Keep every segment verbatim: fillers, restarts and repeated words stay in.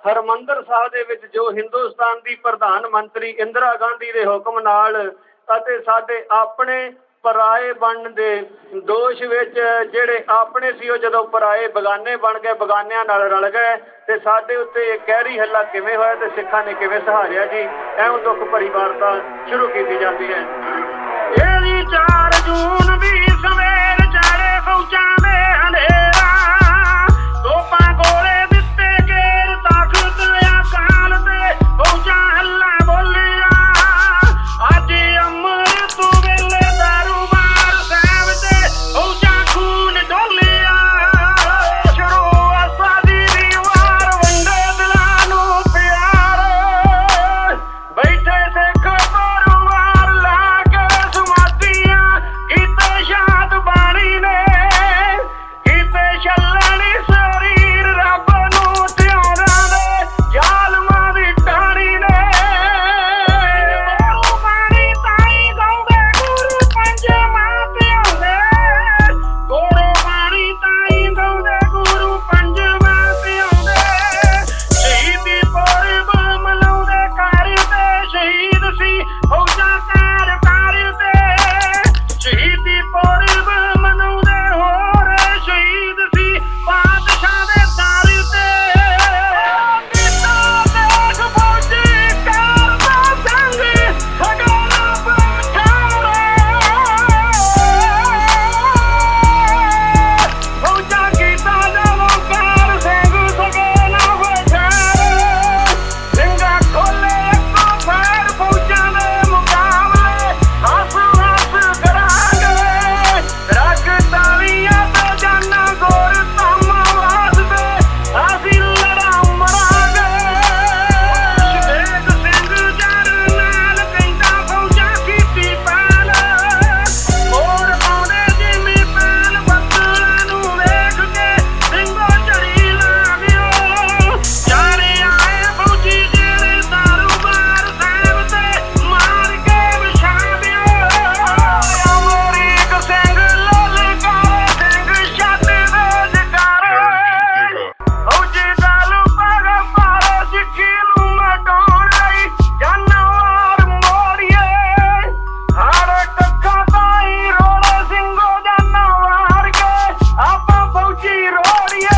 ਹਰਿਮੰਦਰ ਸਾਹਿਬ ਦੇ ਵਿੱਚ ਜੋ ਹਿੰਦੁਸਤਾਨ ਦੀ ਪ੍ਰਧਾਨ ਮੰਤਰੀ ਇੰਦਰਾ ਗਾਂਧੀ ਦੇ ਹੁਕਮ ਨਾਲ ਅਤੇ ਸਾਡੇ ਆਪਣੇ ਪਰਾਏ ਬਣਨ ਦੇ ਦੋਸ਼ ਵਿੱਚ ਜਿਹੜੇ ਆਪਣੇ ਸੀ ਉਹ ਜਦੋਂ ਪਰਾਏ ਬਗਾਨੇ ਬਣ ਗਏ, ਬਗਾਨਿਆਂ ਨਾਲ ਰਲ ਗਏ ਤੇ ਸਾਡੇ ਉੱਤੇ ਇਹ ਕਹਿਰੀ ਹੱਲਾ ਕਿਵੇਂ ਹੋਇਆ ਤੇ ਸਿੱਖਾਂ ਨੇ ਕਿਵੇਂ ਸਹਾਰਿਆ ਜੀ। ਐਉਂ ਦੁੱਖ ਭਰੀ ਵਾਰਤਾ ਸ਼ੁਰੂ ਕੀਤੀ ਜਾਂਦੀ ਹੈ। ਇਹਦੀ ਚਾਰ ਜੂਨ ਵੀ ਸਵੇਰ ਚੜੇ ਫੌਜਾਂ ਦੇ ਹਨੇਰਾ, ਤੋਪਾਂ ਗੋਲੇ ਦਿੱਤੇ ਗੇਰ ਤਾਕਤ ਅਕਾਲ ਤੇ ਫੌਜਾਂ ਹੱਲਾ ਬੋਲੀਆਂ। ਅੱਜ ਅੰਮ੍ਰਿਤ ਵੇਲੇ ਦਰਬਾਰ ਸਾਹਿਬ ਤੇ ਫੌਜਾਂ ਖੂਨ ਡੋਲੀਆਂ। ਸ਼ੁਰੂ ਆਸਾਦੀ ਦੀ ਵਾਰ ਵੰਡੇ ਦਿਲਾਂ ਨੂੰ ਪਿਆਰ, ਬੈਠੇ ਸਿੱਖ ਪਰਿਵਾਰ ਲਾ ਕੇ ਸਮਾਧੀਆਂ ਕੀਤੇ ਸ਼ਾਦ ਬਾਣੀ ਨੇ, ਕੀਤੇ ਛੱਲਣੀ ਸਰੀਰ ਰੱਬ ਨੂੰ ਧਿਆਉਣਾ ਦੇ ਜ਼ਾਲਮਾਂ ਦੀ ਟਾਹਣੀ ਨੇ। ਗੁਰੂ ਬਾਣੀ ਤਾਈ ਗਾਉਂਦੇ ਗੁਰੂ ਪੰਜਵਾਂ ਧਿਆਉਂਦੇ, ਗੁਰੂ ਬਾਣੀ ਤਾਈ ਗਾਉਂਦੇ ਗੁਰੂ ਪੰਜਵਾਂ ਧਿਆਉਂਦੇ। ਸ਼ਹੀਦੀ ਪੁਰਬ ਮਨਾਉਂਦੇ ਘਰ ਤੇ ਸ਼ਹੀਦ ਸੀ ਫੌਜਾਂ ਕਾਰ ਕਾਰ ਤੇ, ਸ਼ਹੀਦੀ ਪੁਰਬ ਮਨਾਉਂਦੇ ਹੋਰ ਸ਼ਹੀਦ ਸੀ ਬਾਦਸ਼ਾਹ ਦੇ ਦਰ ਤੇ। ਕੀਤਾ ਦੇਖ ਫੌਜੀ ਕਰਦਾ ਸੰਗ ਸਗੋਂ ਬਠਾਰੇ, ਫੌਜਾਂ ਕੀਤਾ ਜਦੋਂ ਕਾਰ ਸਿੰਘ ਸਗੇ ਨਾ ਬਠਾਰੇ। ਸਿੰਘਾਂ ਖੋਲੇ ਅੱਗੋਂ ਫੇਰ ਫੌਜਾਂ ਦੇ ਮੁਕਾਬਲੇ, ਹੱਸ ਹੱਸ ਕਰਾਂਗੇ ਰੱਖ ਤਾਲੀਆਂ ਤੇ ਜਾਨਾਂ ਗੋਰ ਧਾਮਾਂ ਵਾਸਤੇ ਅਸੀਂ ਲੜਾ ਮਰਾਂਗੇ। ਸ਼ਹੀਦ ਸਿੰਘ ਜਰਨੈਲ ਕਹਿੰਦਾ ਫੌਜਾਂ ਕੀਤੀ ਪਹਿਲ, ਮੋਰ ਪਾਉਂਦੇ ਜਿਮੀ ਪਹਿਲ ਬੱਦਲਾਂ ਨੂੰ ਵੇਖ ਕੇ ਸਿੰਘੋ ਝੜੀ ਲਾ ਗਿਓ। ਚਾਰੇ ਆਏ ਫੌਜੀ ਜਿਹੜੇ ਦਰਬਾਰ ਸਾਹਿਬ ਤੇ ਮਾਰ ਕੇ ਵਿਛਾ ਦਿਓ। ਅਮਰੀਕ ਸਿੰਘ ਲਲਕਾਰੇ ਸਿੰਘ ਛੱਡ ਦੇ ਜਕਾਰੇ, ਫੌਜੀ ਦਲ ਪਗ ਪਾਰੇ ਸਿੱਖੀ ਨੂੰ ਮਟਾਉਣ ਲਈ ਜਾਨਵਰ ਮੋੜੀਏ। ਹਰ ਕੱਖਾਂ ਤਾਈਂ ਰੋੜੇ ਸਿੰਘੋ ਜਾਨਵਰ ਕੇ ਆਪਾਂ ਫੌਜੀ ਰੋੜੀਏ।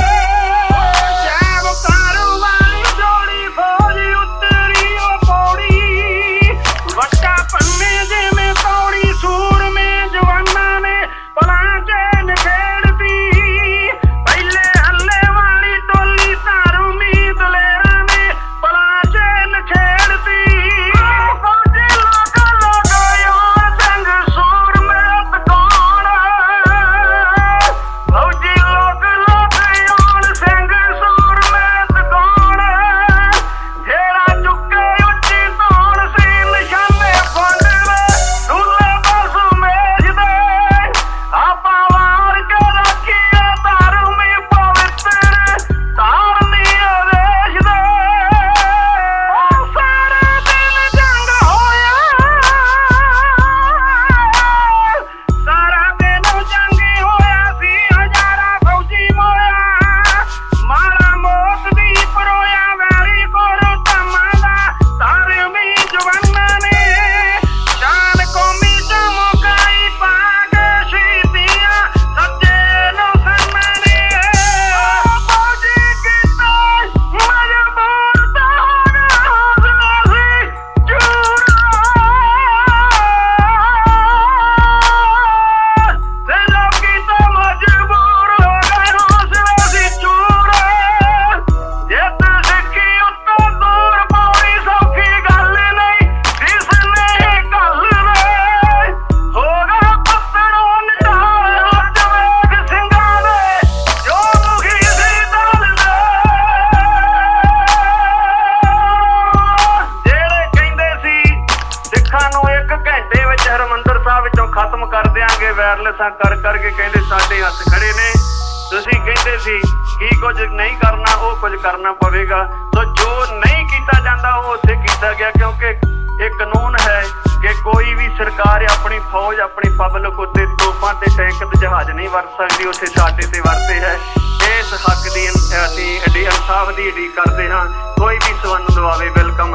ਸਾਹਿਬ ਕਾਰਵਾਈ ਜੋੜੀ ਫੌਜ ਉਤਰੀ ਉਹ ਪੌੜੀ, ਵੱਟਾ ਪੰਨੇ ਜਿਵੇਂ ਪੌੜੀ ਸੂਰਮੇ ਜਵਾਨਾਂ ਨੇ ਪਲਾਂ ਚ ਨਿਖੇੜਦੀ। ਪਹਿਲੇ ਹੱਲੇ ਵਾਲੀ ਟੋਲੀ ਧਾਰਮੀ ਦਲੇਰਾਂ ਨੇ ਪਲਾਂ ਚ ਨਿਖੇੜਦੀ। ਫੌਜੀ ਲੋਕ ਲੋਕ ਯਾਰ ਸਿੰਘ ਸੂਰਮੇ ਤਕਾਉਣ, ਫੌਜੀ ਲੋਕ ਲੋਕ ਯਾਰ ਸਿੰਘ ਸੂਰਮੇ ਤਕਾਉਣ। ਜਿਹੜਾ ਚੁੱਕੇ ਉੱਚੀ ਧੌਣ ਸੀ ਨਿਸ਼ਾਨੇ ਫੰਡ ਦੇ ਡੁੱਲੇ ਬਸ ਮੇਜ ਦੇ। ਆਪਾਂ ਵਾਰ ਕੇ ਰੱਖੀਏ ਧਰਮੀ ਪਵਿੱਤਰ ਧਾਰਨੀ ਆਦੇਸ਼ ਦੇ। ਸਾਰਾ ਦਿਨ ਜੰਗ ਹੋਇਆ, ਸਾਰਾ ਦਿਨ ਜੰਗ ਹੋਇਆ ਸੀ ਹਜ਼ਾਰਾਂ ਫੌਜੀ ਮੋਇਆ। ਮਾਰਾ ਮੌਤ ਦੀ ਪਰੋਇਆ ਵੈਰੀ ਕੋਲੋਂ ਧਾਮਾਂ ਦਾ ਧਾਰਮੀ ਜਵਾਨਾਂ ਨੇ। ਸ਼ਾਨ ਕੌਮੀ ਚਮਕਾਈ ਪਾ ਕੇ ਸ਼ਹੀਦੀਆਂ ਸੱਜੇ ਨੂੰ ਸਨਮਾਨੇ। ਫੌਜੀ ਕੀਤਾ ਮਜਬੂਰ ਤਾਂ ਹੌਸਲਾ ਸੀ ਚੂਰਾ, ਤੇ ਲੋਕੀ ਤਾਂ ਮਜਬੂਰ ਹੋ ਗਏ ਹੌਸਲਾ ਸੀ ਚੂਰਾ। ਜਿੱਤ ਸਿੱਖੀ ਉੱਤੋਂ ਦੂਰ ਪਾਉਣੀ ਸੌਖੀ ਗੱਲ ਨਹੀਂ, ਜਿਸ ਨੇ ਗੱਲ ਵੇ ਹੋ ਗਿਆ ਪੱਤਣੋਂ ਨਿਡਾਲ। ਅੱਜ ਵੇਖ ਸਿੰਘਾਂ ਦੇ ਜੋ ਦੁਖੀ ਸੀ ਦਲ ਦੇ, ਜਿਹੜੇ ਕਹਿੰਦੇ ਸੀ ਸਿੱਖਾਂ ਨੂੰ ਇੱਕ ਘੰਟੇ ਵਿੱਚ ਹਰਿਮੰਦਰ ਸਾਹਿਬ ਵਿੱਚੋਂ ਖਤਮ ਕਰ ਦਿਆਂਗੇ, ਵਾਇਰਲੈਸਾਂ ਕਰ ਕਰਕੇ ਕਹਿੰਦੇ ਸਾਡੇ ਹੱਥ ਖੜੇ ਨੇ। ਤੁਸੀਂ ਕਹਿੰਦੇ ਸੀ ਕੀ ਕੁਝ ਨਹੀਂ ਕਰਨਾ ਉਹ ਕੁਝ ਕਰਨਾ ਪਵੇਗਾ। ਸੋ ਜੋ ਨਹੀਂ ਕੀਤਾ ਜਾਂਦਾ ਉਹ ਉੱਥੇ ਕੀਤਾ ਗਿਆ, ਕਿਉਂਕਿ ਇਹ ਕਾਨੂੰਨ ਹੈ ਕਿ ਤੇ ਕੋਈ ਵੀ ਸਰਕਾਰ ਆਪਣੀ ਫੌਜ ਆਪਣੀ ਪਬਲਿਕ ਉੱਤੇ ਤੋਪਾਂ ਤੇ ਟੈਂਕ ਤੇ ਜਹਾਜ਼ ਨਹੀਂ ਵਰਤ ਸਕਦੀ, ਉੱਥੇ ਸਾਡੇ ਤੇ ਵਰਤੇ ਹੈ। ਇਸ ਹੱਕ ਦੀ ਅਸੀਂ ਇਨਸਾਫ ਦੀ ਉਡੀਕ ਕਰਦੇ ਹਾਂ। ਕੋਈ ਵੀ ਸਾਨੂੰ ਦਵਾਵੇ ਵੈਲਕਮ